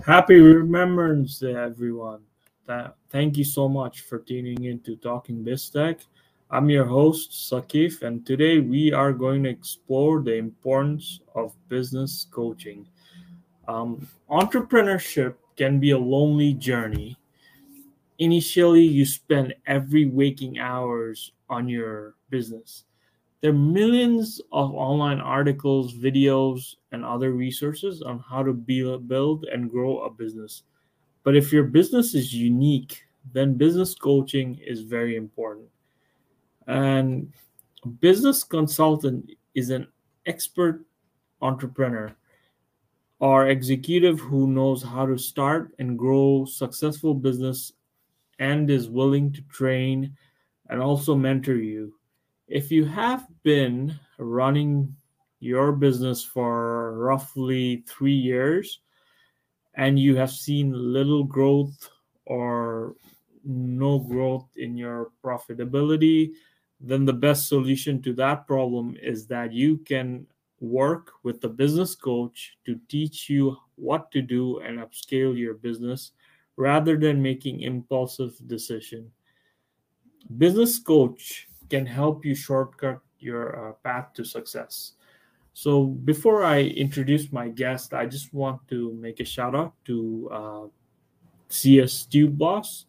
Happy Remembrance Day, everyone. Thank you so much for tuning in to Talking BizTech. I'm your host, Sakif, and today we are going to explore the importance of business coaching. Entrepreneurship can be a lonely journey. Initially, you spend every waking hours on your business. There are millions of online articles, videos, and other resources on how to build and grow a business. But if your business is unique, then business coaching is very important. And a business consultant is an expert entrepreneur or executive who knows how to start and grow successful business and is willing to train and also mentor you. If you have been running your business for roughly 3 years and you have seen little growth or no growth in your profitability, then the best solution to that problem is that you can work with a business coach to teach you what to do and upscale your business rather than making impulsive decision. Business coach can help you shortcut your path to success. So before I introduce my guest, I just want to make a shout out to CS Tube Boss.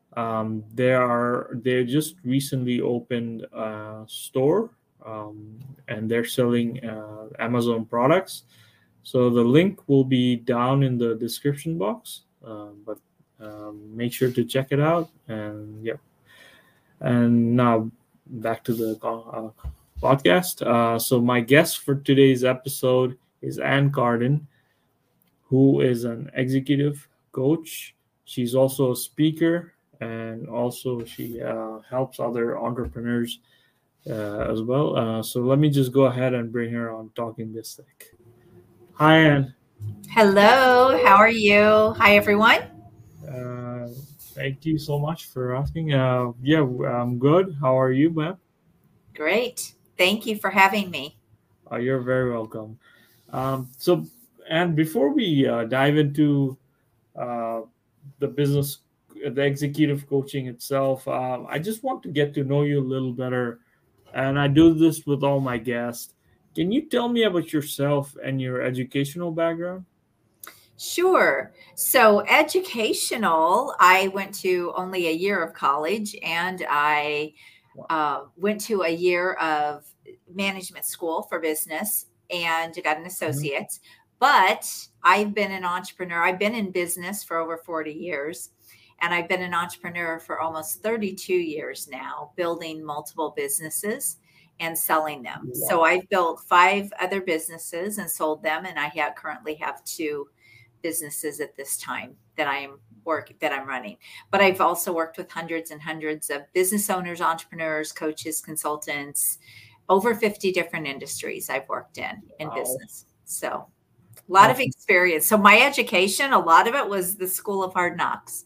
They just recently opened a store, and they're selling Amazon products. So the link will be down in the description box. But make sure to check it out. And yeah, and now back to the podcast. So my guest for today's episode is Ann Carden, who is an executive coach. She's also a speaker, and also she helps other entrepreneurs as well. So let me just go ahead and bring her on Talking BizTech. Hi, Ann. Hello, how are you? Hi, everyone. Thank you so much for asking. Yeah, I'm good. How are you, ma'am? Great. Thank you for having me. You're very welcome. So, and before we dive into uh, the business, the executive coaching itself, I just want to get to know you a little better. And I do this with all my guests. Can you tell me about yourself and your educational background? Sure. So, educational, I went to only a year of college and I went to a year of management school for business and got an Mhm. associate's. But I've been an entrepreneur. I've been in business for over 40 years. And I've been an entrepreneur for almost 32 years now, building multiple businesses and selling them. So Wow. I've built 5 other businesses and sold them. And currently have 2 businesses at this time that I'm running. But I've also worked with hundreds and hundreds of business owners, entrepreneurs, coaches, consultants, over 50 different industries I've worked in Wow. business. So a lot of Awesome. experience. So my education, a lot of it was the School of Hard Knocks.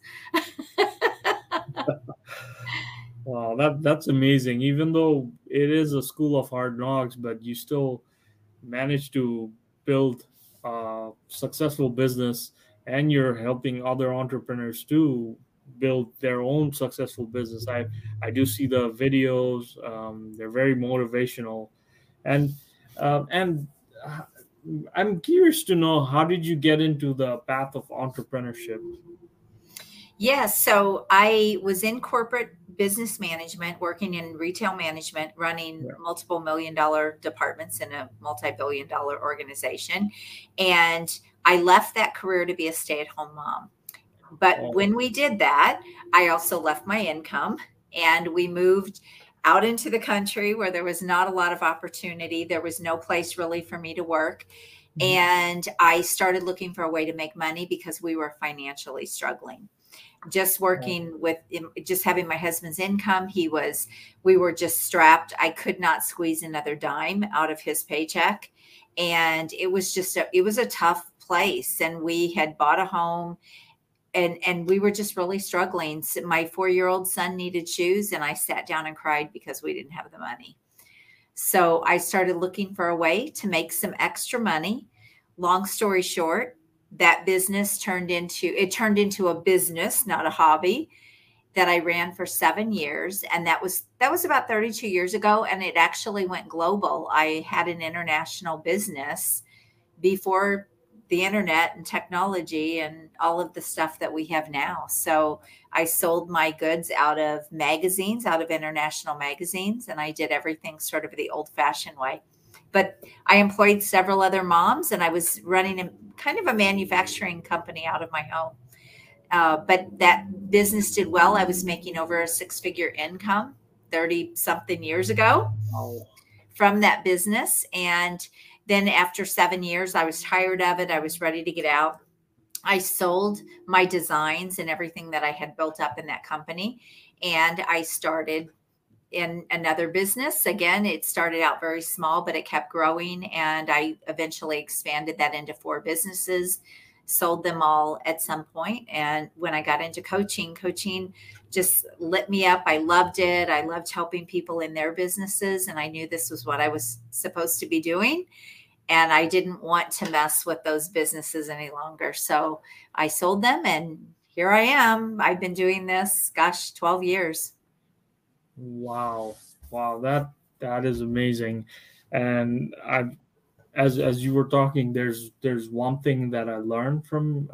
Wow, that's amazing. Even though it is a school of hard knocks, but you still manage to build a successful business, and you're helping other entrepreneurs to build their own successful business. I do see the videos. They're very motivational, and and uh, I'm curious to know, how did you get into the path of entrepreneurship? Yes. So I was in corporate business management, working in retail management, running Yeah. multiple $1 million departments in a multi-billion-dollar organization. And I left that career to be a stay-at-home mom. But Oh, when we did that, I also left my income and we moved out into the country where there was not a lot of opportunity. There was no place really for me to work. mhm. And I started looking for a way to make money because we were financially struggling. Just Oh, working with just having my husband's income, we were just strapped. I could not squeeze another dime out of his paycheck. And it was a tough place. And we had bought a home and we were just really struggling. So my 4-year-old son needed shoes and I sat down and cried because we didn't have the money. So I started looking for a way to make some extra money. Long story short, that business turned into a business, not a hobby, that I ran for 7 years. And that was about 32 years ago. And it actually went global. I had an international business before the internet and technology and all of the stuff that we have now. So I sold my goods out of magazines, out of international magazines, and I did everything sort of the old-fashioned way. But I employed several other moms, and I was running kind of a manufacturing company out of my home. But that business did well. I was making over a 6-figure income 30 something years ago from that business. And then after 7 years, I was tired of it. I was ready to get out. I sold my designs and everything that I had built up in that company. And I started in another business. Again, it started out very small, but it kept growing. And I eventually expanded that into 4 businesses, sold them all at some point. And when I got into coaching just lit me up. I loved it. I loved helping people in their businesses. And I knew this was what I was supposed to be doing. And I didn't want to mess with those businesses any longer. So I sold them, and here I am. I've been doing this, 12 years. Wow. That is amazing. And as you were talking, there's one thing that I learned from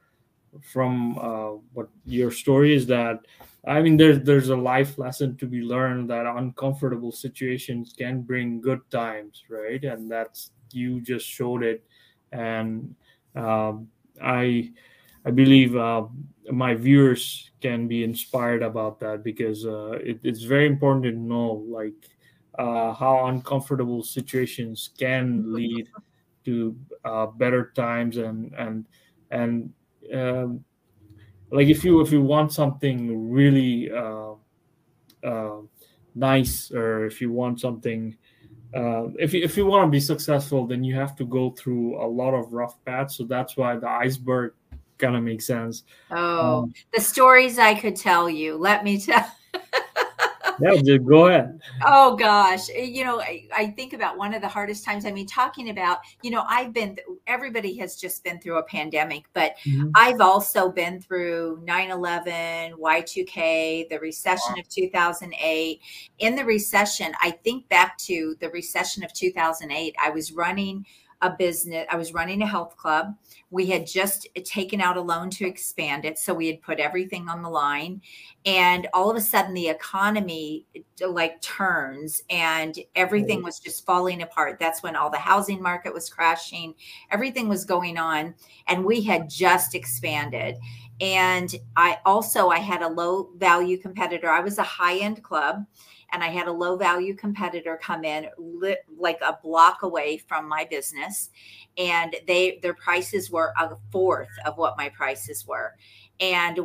what your story is, that I mean there's a life lesson to be learned, that uncomfortable situations can bring good times, right? And that's, you just showed it. And I believe my viewers can be inspired about that, because it's very important to know, like, how uncomfortable situations can lead to better times. And like if you want something really nice, or if you want something, if you want to be successful, then you have to go through a lot of rough paths. So that's why the iceberg kind of makes sense. The stories I could tell you, let me tell. Yeah, just go ahead. Oh gosh. I think about one of the hardest times. I mean, talking about, everybody has just been through a pandemic, but I've also been through 9/11, Y2K, the recession of 2008. In the recession, I think back to the recession of 2008, I was running a business. I was running a health club. We had just taken out a loan to expand it. So we had put everything on the line, and all of a sudden the economy like turns and everything was just falling apart. That's when all the housing market was crashing. Everything was going on, and we had just expanded. And I had a low value competitor. I was a high end club, and I had a low value competitor come in like a block away from my business. And their prices were a fourth of what my prices were. And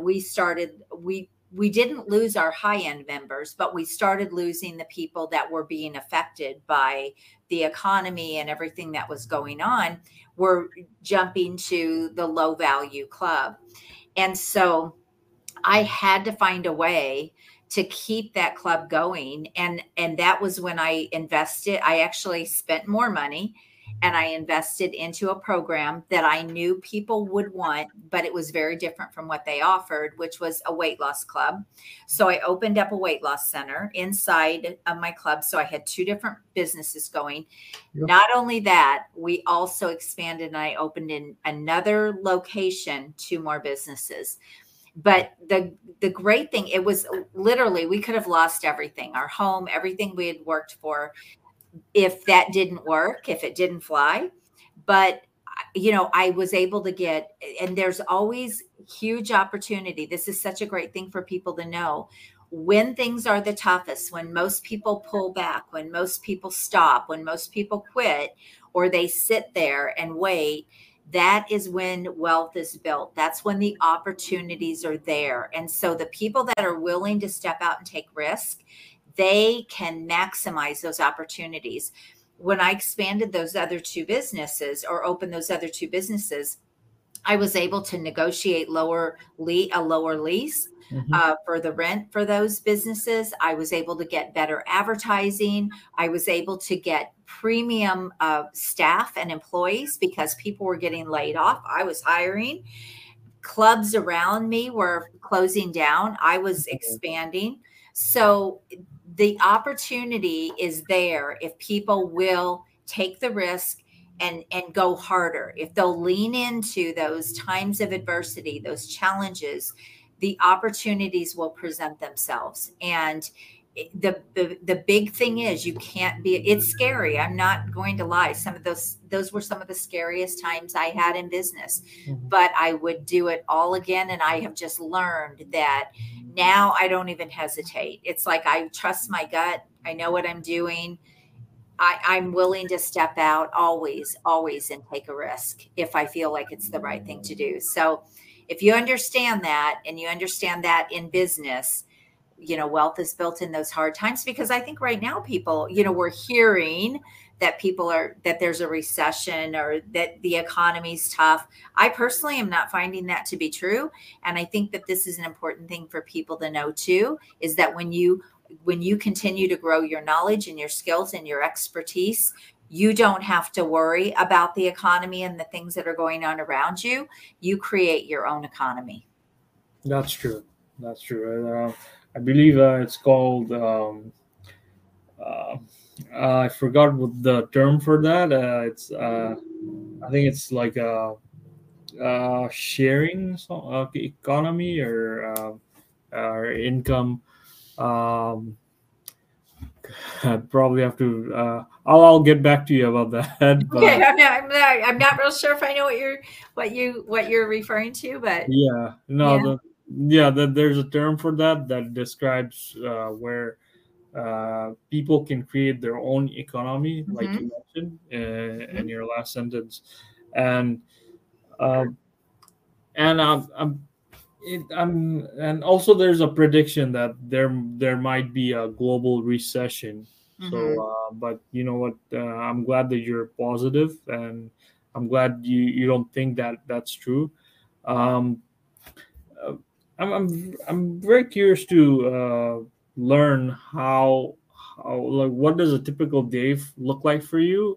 we didn't lose our high end members, but we started losing the people that were being affected by the economy and everything that was going on, were jumping to the low value club. And so I had to find a way to keep that club going. And that was when I invested. I actually spent more money, and I invested into a program that I knew people would want, but it was very different from what they offered, which was a weight loss club. So I opened up a weight loss center inside of my club. So I had 2 different businesses going. Yep. Not only that, we also expanded, and I opened in another location 2 more businesses. But the great thing, it was literally, we could have lost everything, our home, everything we had worked for, if that didn't work, if it didn't fly. But, I was able to get, and there's always huge opportunity. This is such a great thing for people to know. When things are the toughest, when most people pull back, when most people stop, when most people quit, or they sit there and wait, that is when wealth is built. That's when the opportunities are there. And so the people that are willing to step out and take risk, they can maximize those opportunities. When I expanded those other 2 businesses, or opened those other 2 businesses, I was able to negotiate a lower lease Mhm. for the rent for those businesses. I was able to get better advertising. I was able to get premium staff and employees because people were getting laid off. I was hiring. Clubs around me were closing down. I was expanding. So the opportunity is there if people will take the risk and go harder. If they'll lean into those times of adversity, those challenges, the opportunities will present themselves. And the big thing is you can't be, it's scary. I'm not going to lie. Some of those were some of the scariest times I had in business, Mhm. but I would do it all again. And I have just learned that now I don't even hesitate. It's like I trust my gut. I know what I'm doing. I'm willing to step out always, always, and take a risk if I feel like it's the right thing to do. So if you understand that, and you understand that in business, wealth is built in those hard times. Because I think right now people, we're hearing that that there's a recession or that the economy's tough. I personally am not finding that to be true. And I think that this is an important thing for people to know too, is that when you continue to grow your knowledge and your skills and your expertise, you don't have to worry about the economy and the things that are going on around you. You create your own economy. That's true. That's true. I believe it's called. Uh, I forgot what the term for that. It's. I think it's like a, sharing economy or income. Um, I probably have to. I'll get back to you about that. Okay, But I'm not real sure if I know what you're referring to, but yeah, no, yeah. there's a term for that describes where people can create their own economy, like Hmm. you mentioned in Hmm. your last sentence, and uh, and and also there's a prediction that there might be a global recession. So, Hmm. but you know what? I'm glad that you're positive, and I'm glad you don't think that that's true. Um, uh, I'm very curious to learn how like what does a typical day look like for you.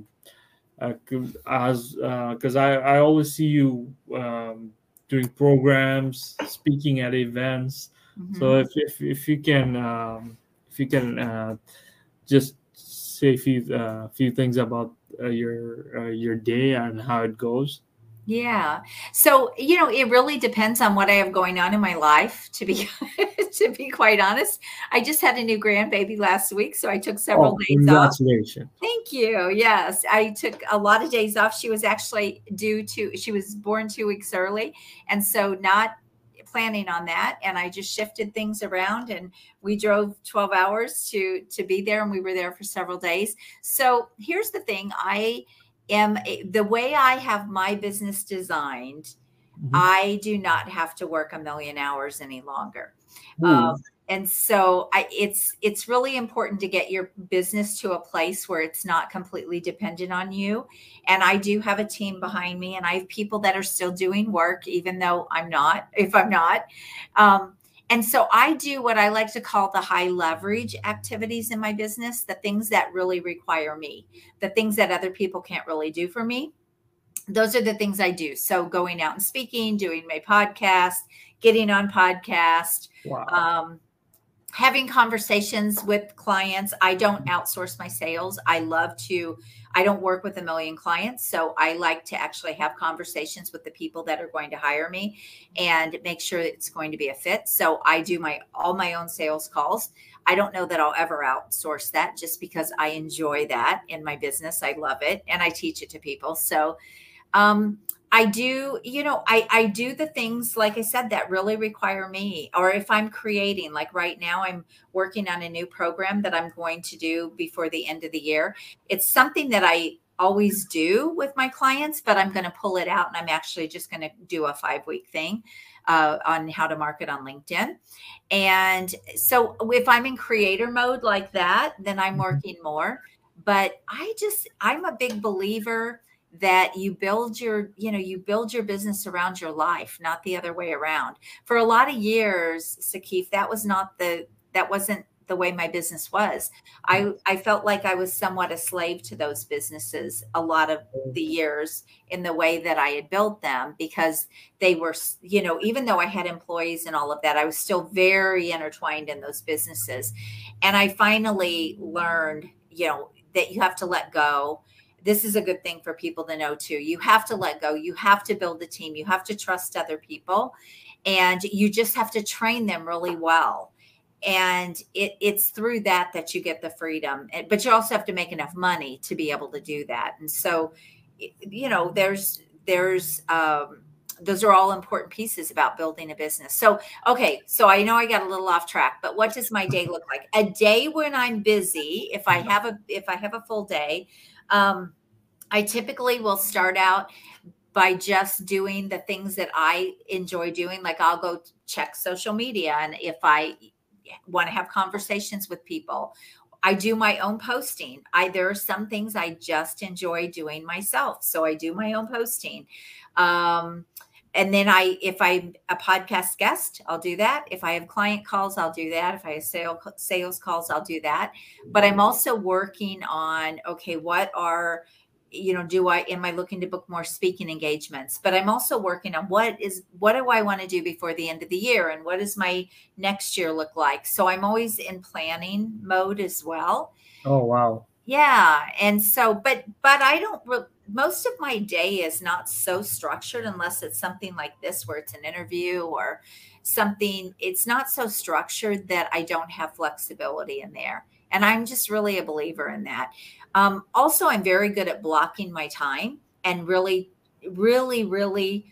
As because I always see you doing programs, speaking at events. So Hmm. if you can just say a few things about your day and how it goes. Yeah. So, it really depends on what I have going on in my life, to be to be quite honest. I just had a new grandbaby last week, so I took several Oh, days off. congratulations! Thank you. Yes, I took a lot of days off. She was born 2 weeks early. And so not planning on that. And I just shifted things around, and we drove 12 hours to be there, and we were there for several days. So here's the thing. The way I have my business designed, Mhm. I do not have to work a million hours any longer. Ooh, And so it's really important to get your business to a place where it's not completely dependent on you. And I do have a team behind me, and I have people that are still doing work, even though if I'm not. Um, and so I do what I like to call the high leverage activities in my business, the things that really require me, the things that other people can't really do for me. Those are the things I do. So going out and speaking, doing my podcast, getting on podcast, wow. um, having conversations with clients. I don't outsource my sales. I don't work with a million clients. So I like to actually have conversations with the people that are going to hire me and make sure it's going to be a fit. So I do all my own sales calls. I don't know that I'll ever outsource that, just because I enjoy that in my business. I love it, and I teach it to people. So um, I do, I do the things, like I said, that really require me. Or if I'm creating, like right now, I'm working on a new program that I'm going to do before the end of the year. It's something that I always do with my clients, but I'm going to pull it out, and I'm actually just going to do a 5-week thing on how to market on LinkedIn. And so if I'm in creator mode like that, then I'm Mhm. working more. But I'm a big believer that you build your, you build your business around your life, not the other way around. For a lot of years, Sakif, that wasn't the way my business was. I felt like I was somewhat a slave to those businesses a lot of the years in the way that I had built them, because they were, even though I had employees and all of that, I was still very intertwined in those businesses. And I finally learned, that you have to let go. This is a good thing for people to know too. You have to let go. You have to build a team. You have to trust other people, and you just have to train them really well. And it's through that you get the freedom, but you also have to make enough money to be able to do that. And so, there's those are all important pieces about building a business. So, okay. So I know I got a little off track, but what does my day look like? A day when I'm busy, if I have a full day, I typically will start out by just doing the things that I enjoy doing. Like I'll go check social media. And if I want to have conversations with people, I do my own posting. There are some things I just enjoy doing myself. So I do my own posting. And then if I'm a podcast guest, I'll do that. If I have client calls, I'll do that. If I have sales calls, I'll do that. But I'm also working on, okay, what are, am I looking to book more speaking engagements? But I'm also working on what do I want to do before the end of the year? And what does my next year look like? So I'm always in planning mode as well. Oh, wow. Yeah. And so, but most of my day is not so structured unless it's something like this, where it's an interview or something. It's not so structured that I don't have flexibility in there. And I'm just really a believer in that. Also, I'm very good at blocking my time and really, really, really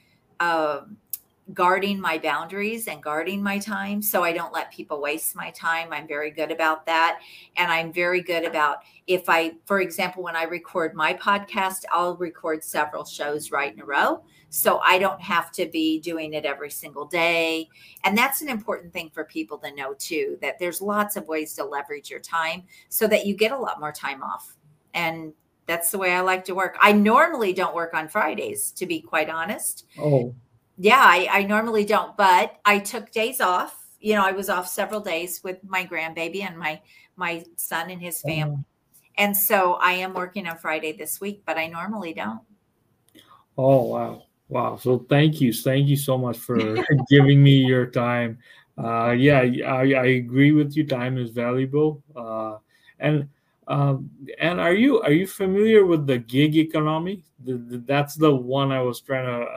guarding my boundaries and guarding my time, so I don't let people waste my time. I'm very good about that. And I'm very good about, for example, when I record my podcast, I'll record several shows right in a row. So I don't have to be doing it every single day. And that's an important thing for people to know too, that there's lots of ways to leverage your time so that you get a lot more time off. And that's the way I like to work. I normally don't work on Fridays, to be quite honest. Oh, yeah, I normally don't, but I took days off. I was off several days with my grandbaby and my son and his family. And so I am working on Friday this week, but I normally don't. Oh, wow. Wow. So thank you. Thank you so much for giving me your time. Yeah, I agree with you. Time is valuable. And are you familiar with the gig economy? That's the one I was trying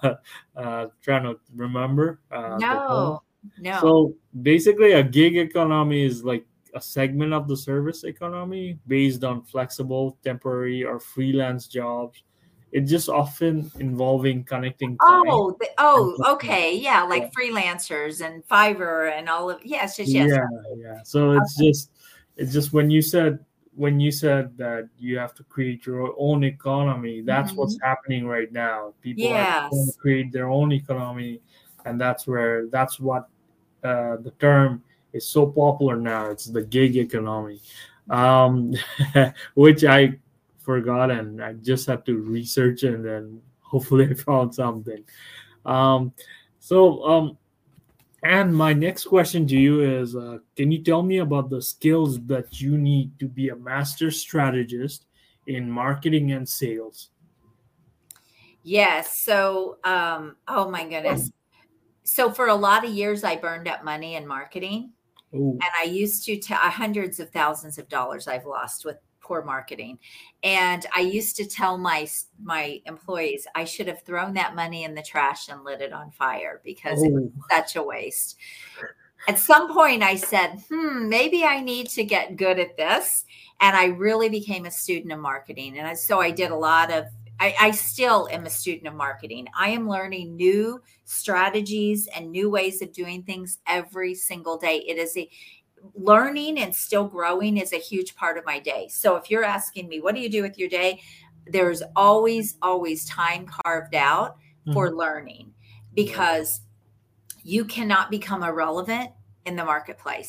to remember. No. So basically, a gig economy is like a segment of the service economy based on flexible, temporary, or freelance jobs. It's just often involving connecting clients. Okay. Yeah. Like freelancers and Fiverr and all of, yes. Yeah. So it's just when you said that you have to create your own economy, that's what's happening right now. People are going to create their own economy, and that's what the term is so popular now. It's the gig economy, which I forgot, and I just had to research, and then hopefully I found something. And my next question to you is, can you tell me about the skills that you need to be a master strategist in marketing and sales? Yes. So, oh my goodness. So for a lot of years, I burned up money in marketing. Ooh. And I used to hundreds of thousands of dollars I've lost with poor marketing. And I used to tell my employees, I should have thrown that money in the trash and lit it on fire, because it was such a waste. At some point I said, maybe I need to get good at this. And I really became a student of marketing. And so I did a lot of, I still am a student of marketing. I am learning new strategies and new ways of doing things every single day. It is learning and still growing is a huge part of my day. So if you're asking me, what do you do with your day? There's always time carved out for learning, because you cannot become irrelevant in the marketplace.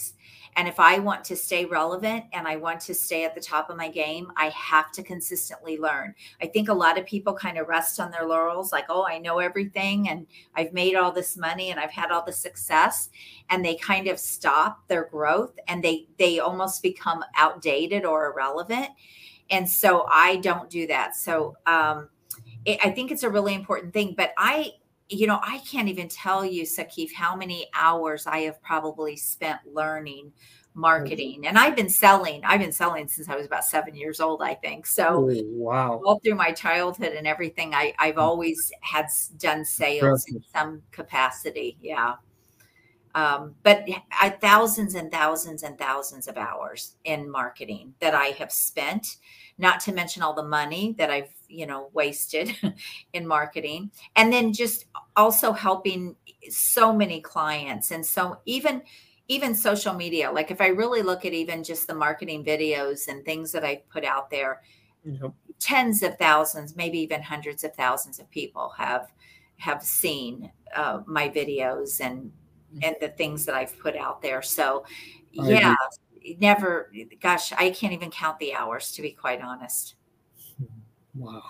And if I want to stay relevant and I want to stay at the top of my game, I have to consistently learn. I think a lot of people kind of rest on their laurels, like, oh, I know everything and I've made all this money and I've had all the success, and they kind of stop their growth and they almost become outdated or irrelevant. And so I don't do that. So I think it's a really important thing, but I can't even tell you, Sakif, how many hours I have probably spent learning marketing. And I've been selling since I was about 7 years old, I think. So wow. All through my childhood and everything, I've always done sales in some capacity. Yeah. But thousands and thousands and thousands of hours in marketing that I have spent, not to mention all the money that I've, wasted in marketing. And then just also helping so many clients. And so even social media, like if I really look at even just the marketing videos and things that I put out there, tens of thousands, maybe even hundreds of thousands of people have seen my videos and the things that I've put out there. So yeah, gosh, I can't even count the hours, to be quite honest. Wow.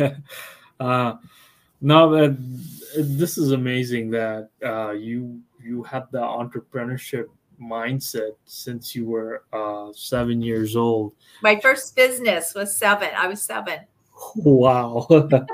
No, this is amazing that you had the entrepreneurship mindset since you were 7 years old. My first business was 7. I was 7. Wow.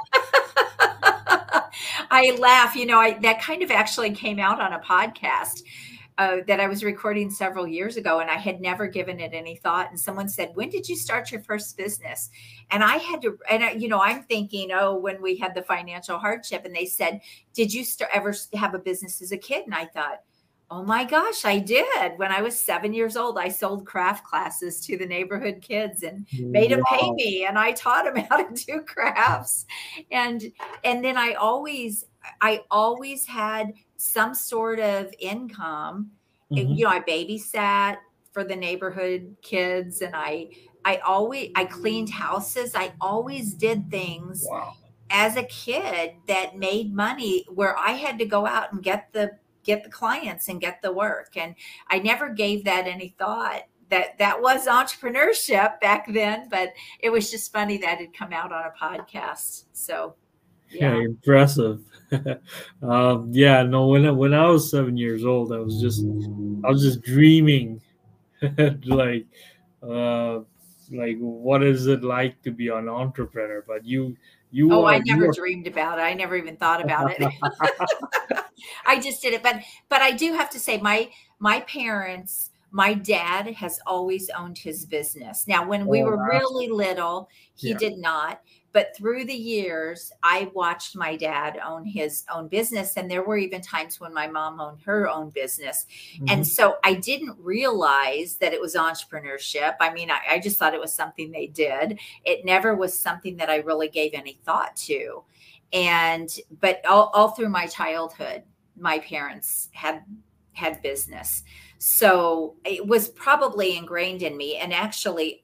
I laugh, that kind of actually came out on a podcast that I was recording several years ago, and I had never given it any thought. And someone said, "When did you start your first business?" And I had to, and I'm thinking, oh, when we had the financial hardship. And they said, "Did you ever have a business as a kid?" And I thought, oh my gosh, I did. When I was 7 years old, I sold craft classes to the neighborhood kids and made them pay me, and I taught them how to do crafts. And then I always had some sort of income. I babysat for the neighborhood kids, and I cleaned houses. I always did things as a kid that made money, where I had to go out and get the clients and get the work. And I never gave that any thought that was entrepreneurship back then, but it was just funny that it had come out on a podcast. So yeah, impressive. When I was 7 years old, I was just dreaming like what is it like to be an entrepreneur? But I never dreamed about it. I never even thought about it. I just did it. But I do have to say, my parents, my dad has always owned his business. Now, when we were really little, he did not. But through the years, I watched my dad own his own business. And there were even times when my mom owned her own business. And so I didn't realize that it was entrepreneurship. I mean, I just thought it was something they did. It never was something that I really gave any thought to. But all through my childhood, my parents had business. So it was probably ingrained in me. And actually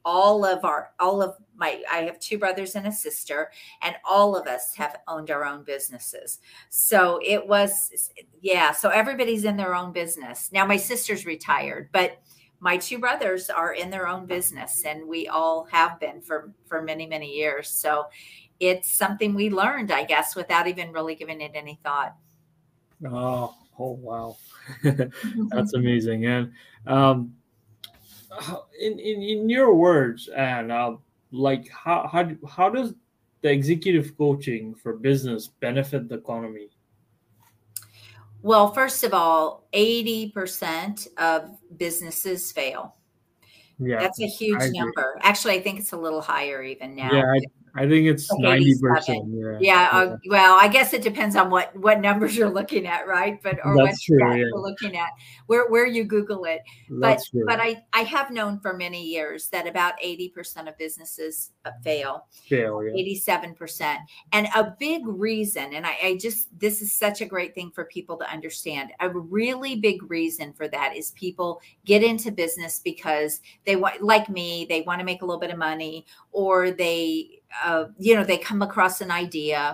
I have 2 brothers and a sister, and all of us have owned our own businesses. So it was, so everybody's in their own business. Now my sister's retired, but my 2 brothers are in their own business, and we all have been for many, many years. So it's something we learned, I guess, without even really giving it any thought. Oh wow. That's amazing. And in your words, and how does the executive coaching for business benefit the economy? Well, first of all, 80% of businesses fail. Yeah, that's a huge number. Actually, I think it's a little higher even now. Yeah, I think it's 90%. Yeah. Well, I guess it depends on what numbers you're looking at, right? But you're looking at where you Google it. But I have known for many years that about 80% of businesses fail. 87%. And a big reason, and this is such a great thing for people to understand. A really big reason for that is people get into business because they want, like me, they want to make a little bit of money, or they come across an idea,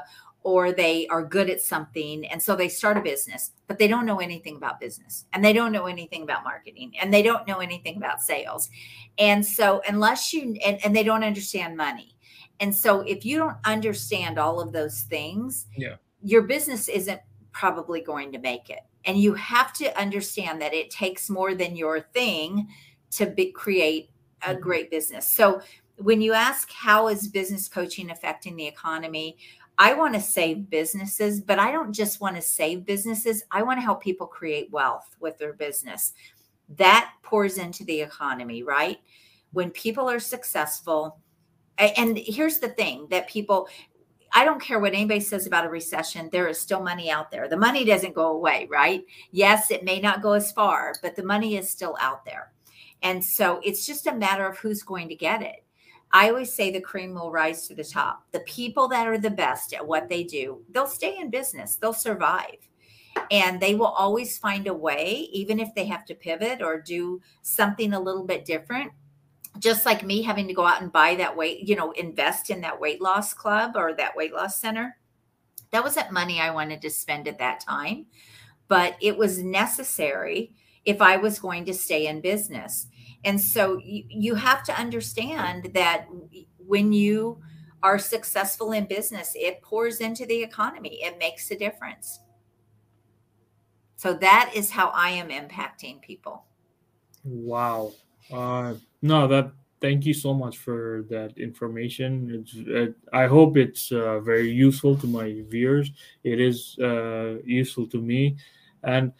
or they are good at something. And so they start a business, but they don't know anything about business, and they don't know anything about marketing, and they don't know anything about sales. And so unless you, and they don't understand money. And so if you don't understand all of those things, Yeah. your business isn't probably going to make it. And you have to understand that it takes more than your thing to create a great business. So when you ask, how is business coaching affecting the economy? I want to save businesses, but I don't just want to save businesses. I want to help people create wealth with their business. That pours into the economy, right? When people are successful, and here's the thing that people, I don't care what anybody says about a recession, there is still money out there. The money doesn't go away, right? Yes, it may not go as far, but the money is still out there. And so it's just a matter of who's going to get it. I always say the cream will rise to the top. The people that are the best at what they do, they'll stay in business, they'll survive. And they will always find a way, even if they have to pivot or do something a little bit different. Just like me having to go out and buy that weight, invest in that weight loss club or that weight loss center. That wasn't money I wanted to spend at that time, but it was necessary if I was going to stay in business. And so you have to understand that when you are successful in business, it pours into the economy. It makes a difference. So that is how I am impacting people. Wow. No, thank you so much for that information. I hope it's very useful to my viewers. It is useful to me. And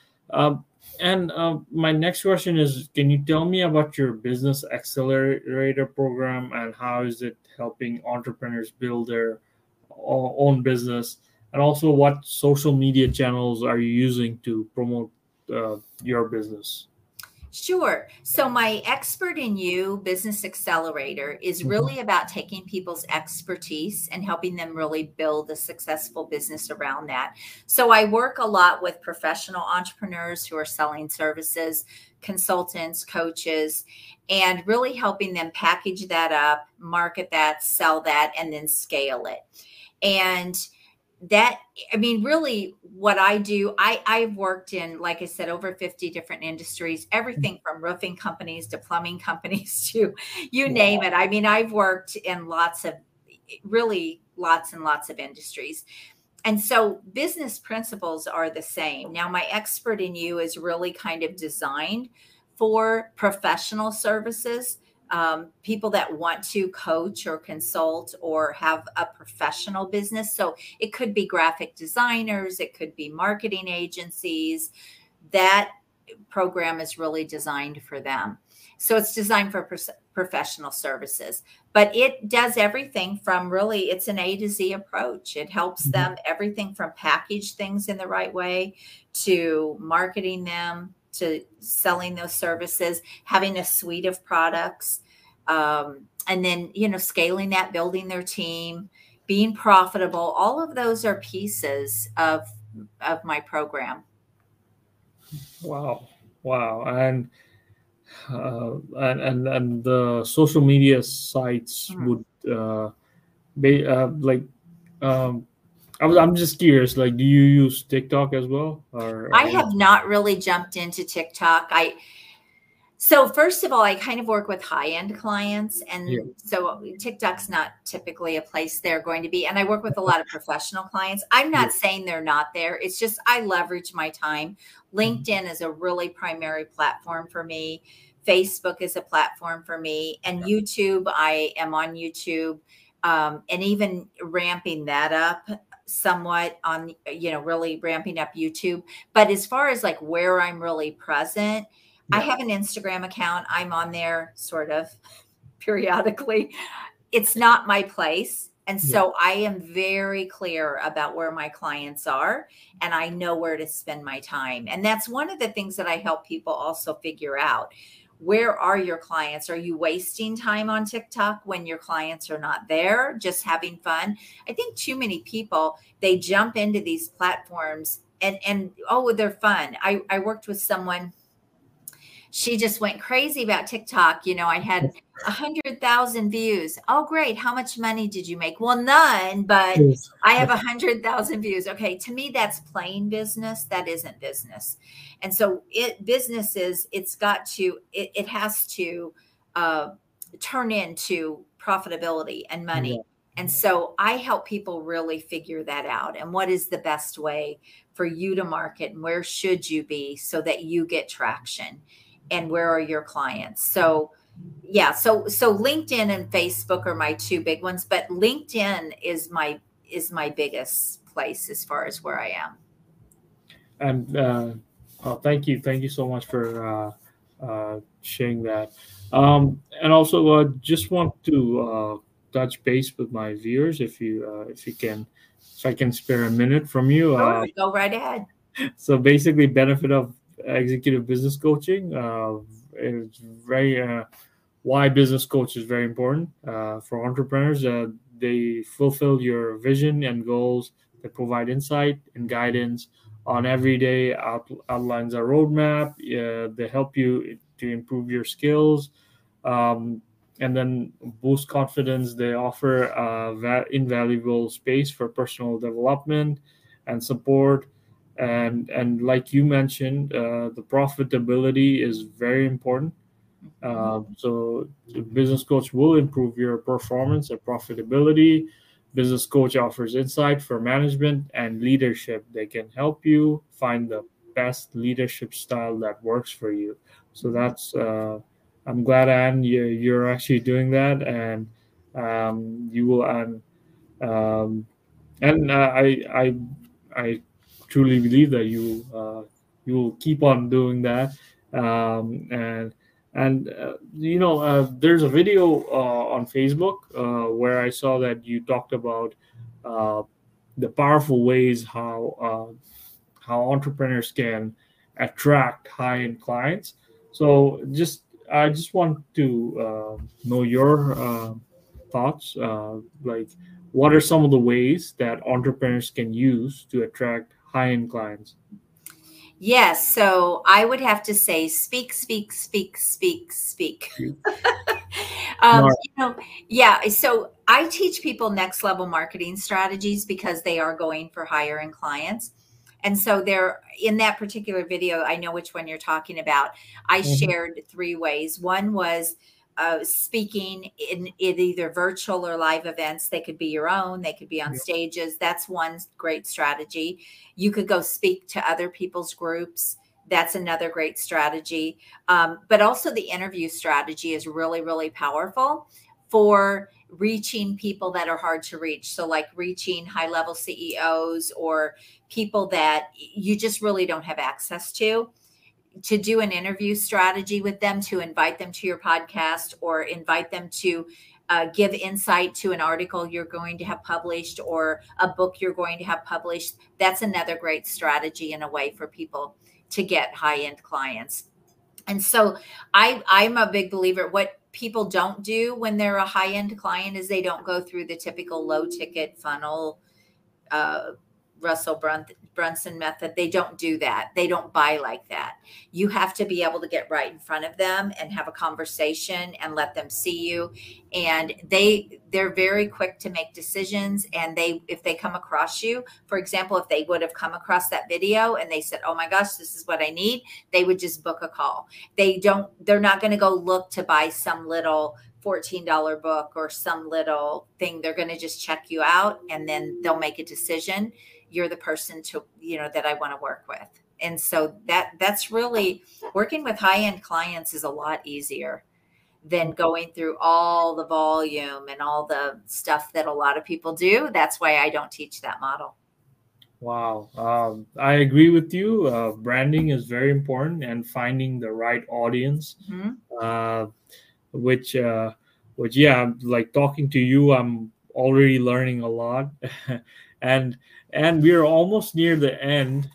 my next question is, can you tell me about your business accelerator program and how is it helping entrepreneurs build their own business? And also, what social media channels are you using to promote your business? Sure. So my Expert in You Business Accelerator is really about taking people's expertise and helping them really build a successful business around that. So I work a lot with professional entrepreneurs who are selling services, consultants, coaches, and really helping them package that up, market that, sell that, and then scale it. And that, I mean, really what I do, I've worked in, like I said, over 50 different industries, everything from roofing companies to plumbing companies to you name it. I mean, I've worked in lots and lots of industries. And so business principles are the same. Now, my Expert in You is really kind of designed for professional services. People that want to coach or consult or have a professional business. So it could be graphic designers, it could be marketing agencies. That program is really designed for them. So it's designed for professional services, but it does everything from really, it's an A to Z approach. It helps them everything from package things in the right way to marketing them, to selling those services, having a suite of products, and then, scaling that, building their team, being profitable. All of those are pieces of my program. Wow. And the social media sites would be like I'm just curious, like, do you use TikTok as well? Or I have not really jumped into TikTok. So first of all, I kind of work with high-end clients. And so TikTok's not typically a place they're going to be. And I work with a lot of professional clients. I'm not saying they're not there. It's just I leverage my time. LinkedIn is a really primary platform for me. Facebook is a platform for me. And YouTube, I am on YouTube, and even ramping that up somewhat on, really ramping up YouTube. But as far as like where I'm really present, I have an Instagram account. I'm on there sort of periodically. It's not my place. And so I am very clear about where my clients are, and I know where to spend my time. And that's one of the things that I help people also figure out. Where are your clients? Are you wasting time on TikTok when your clients are not there, just having fun? I think too many people, they jump into these platforms and oh, they're fun. I worked with someone. she just went crazy about TikTok. You know, I had 100,000 views. Oh, great. How much money did you make? Well, none, but Yes. I have 100,000 views. Okay. To me, that's plain business. That isn't business. And so it has to turn into profitability and money. Yeah. And so I help people really figure that out. And what is the best way for you to market, and where should you be so that you get traction, and where are your clients? So yeah, so LinkedIn and Facebook are my two big ones, but LinkedIn is my biggest place as far as where I am. And thank you so much for sharing that. And also, just want to touch base with my viewers, if you can, if I can spare a minute from you. Sure, go right ahead. So basically, benefit of executive business coaching is very why business coach is very important for entrepreneurs. They fulfill your vision and goals. They provide insight and guidance on everyday outlines a roadmap. They help you to improve your skills, um, and then boost confidence. They offer invaluable space for personal development and support. And like you mentioned, the profitability is very important. So the business coach will improve your performance and profitability. Business coach offers insight for management and leadership. They can help you find the best leadership style that works for you. So that's I'm glad, Anne, you're actually doing that, and you will, and I truly believe that you will keep on doing that, and there's a video on Facebook where I saw that you talked about uh, the powerful ways how entrepreneurs can attract high-end clients. So I just want to know your thoughts, like what are some of the ways that entrepreneurs can use to attract high-end clients? Yes, so I would have to say speak, speak, speak, speak, speak. Smart. Yeah. So I teach people next level marketing strategies because they are going for higher end clients. And so they're in that particular video, I know which one you're talking about. I Mhm. shared three ways. One was speaking in either virtual or live events. They could be your own, they could be on Yeah. stages. That's one great strategy. You could go speak to other people's groups. That's another great strategy. But also the interview strategy is really, really powerful for reaching people that are hard to reach. So like reaching high level CEOs or people that you just really don't have access to do an interview strategy with them, to invite them to your podcast or invite them to give insight to an article you're going to have published or a book you're going to have published. That's another great strategy and a way for people to get high-end clients. And so I'm a big believer. What people don't do when they're a high-end client is they don't go through the typical low ticket funnel, uh, Russell Brunson method. They don't do that. They don't buy like that. You have to be able to get right in front of them and have a conversation and let them see you. And they're very quick to make decisions. And if they come across you, for example, if they would have come across that video and they said, "Oh my gosh, this is what I need," they would just book a call. They're not going to go look to buy some little $14 book or some little thing. They're going to just check you out and then they'll make a decision. You're the person that I want to work with. And so that's really, working with high-end clients is a lot easier than going through all the volume and all the stuff that a lot of people do. That's why I don't teach that model. Wow, I agree with you. Branding is very important, and finding the right audience. Mhm. Uh, which yeah, like talking to you, I'm already learning a lot. and we're almost near the end.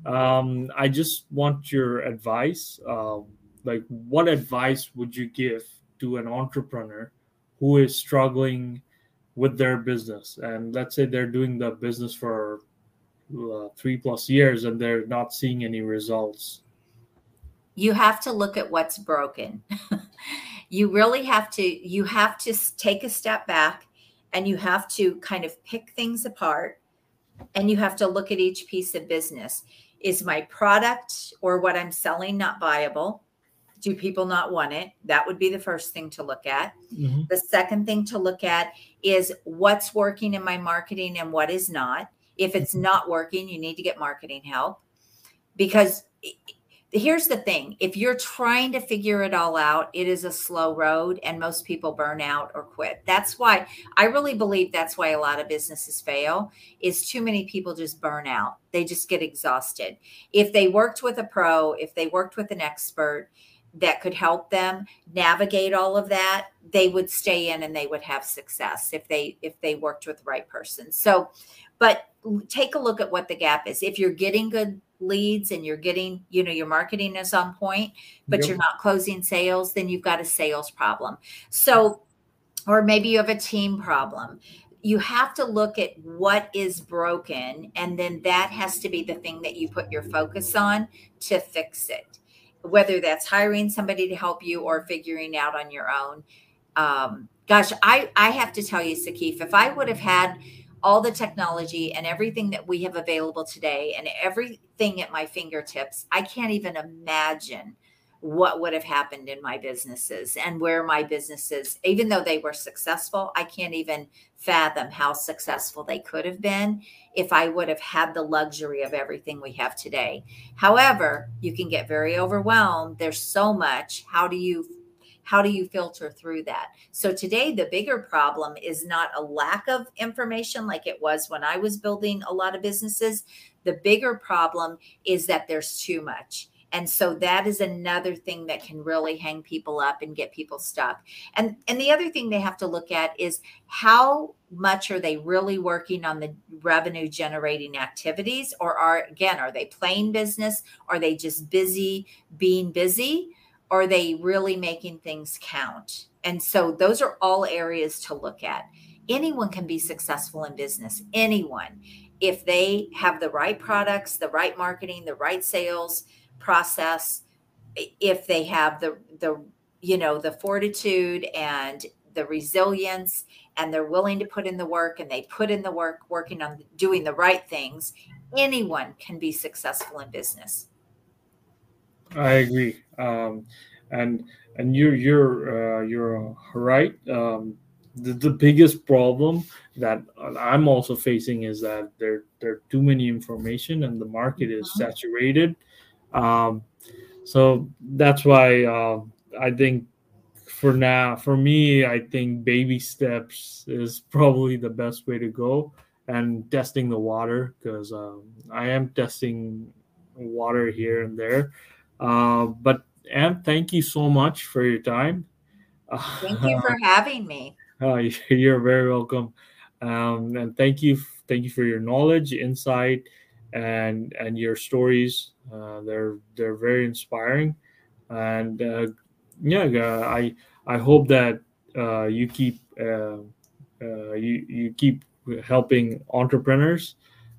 I just want your advice. Like, what advice would you give to an entrepreneur who is struggling with their business, and let's say they're doing the business for 3+ years and they're not seeing any results? You have to look at what's broken. You really have to, take a step back, and you have to kind of pick things apart, and you have to look at each piece of business. Is my product or what I'm selling not viable? Do people not want it? That would be the first thing to look at. Mm-hmm. The second thing to look at is what's working in my marketing and what is not. If it's not working, you need to get marketing help, because here's the thing. If you're trying to figure it all out, it is a slow road, and most people burn out or quit. That's why I really believe that's why a lot of businesses fail, is too many people just burn out. They just get exhausted. If they worked with a pro, if they worked with an expert that could help them navigate all of that, they would stay in and they would have success if they worked with the right person. So, but take a look at what the gap is. If you're getting good leads and you're getting, your marketing is on point, but Yep. you're not closing sales, then you've got a sales problem. So, or maybe you have a team problem. You have to look at what is broken, and then that has to be the thing that you put your focus on to fix it, whether that's hiring somebody to help you or figuring out on your own. Gosh, I have to tell you, Sakif, if I would have had all the technology and everything that we have available today and everything at my fingertips, I can't even imagine what would have happened in my businesses and where my businesses, even though they were successful, I can't even fathom how successful they could have been if I would have had the luxury of everything we have today. However, you can get very overwhelmed. There's so much. How do you filter through that? So today, the bigger problem is not a lack of information like it was when I was building a lot of businesses. The bigger problem is that there's too much. And so that is another thing that can really hang people up and get people stuck. And the other thing they have to look at is how much are they really working on the revenue generating activities, or are they playing business? Are they just busy being busy? Are they really making things count? And so those are all areas to look at. Anyone can be successful in business, anyone, if they have the right products, the right marketing, the right sales process, if they have the fortitude and the resilience, and they're willing to put in the work, and they put in the work working on doing the right things, anyone can be successful in business. I agree, and you're right. The biggest problem that I'm also facing is that there are too many information and the market is saturated. So that's why I think for me, I think baby steps is probably the best way to go, and testing the water, because I am testing water here and there. But Anne, thank you so much for your time. Thank you for having me. You're very welcome, and thank you for your knowledge, insight, and your stories. They're very inspiring, and I hope that you keep you keep helping entrepreneurs,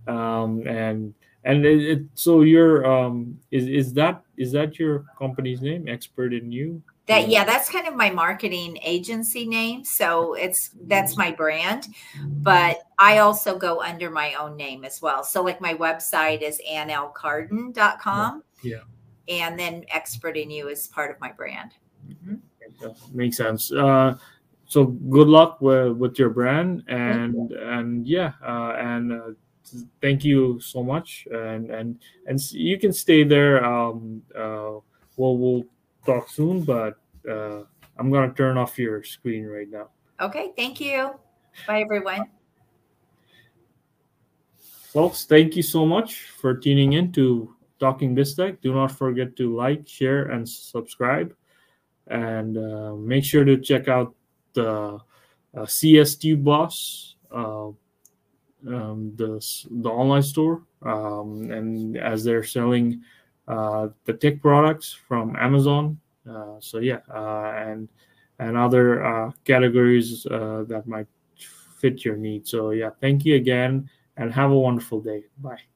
so you're is that your company's name, Expert in You? That's kind of my marketing agency name. So that's my brand, but I also go under my own name as well. So like my website is annelcarden.com. Yeah. And then Expert in You is part of my brand. Mm-hmm. Makes sense. So good luck with your brand, and thank you so much, and you can stay there. We'll talk soon, but I'm gonna turn off your screen right now. Okay, thank you. Bye, everyone. Folks, thank you so much for tuning in to Talking BizTech. Do not forget to like, share, and subscribe, and make sure to check out the CST Boss, the online store, and as they're selling the tech products from Amazon. And other categories that might fit your needs. So yeah, thank you again, and have a wonderful day. Bye.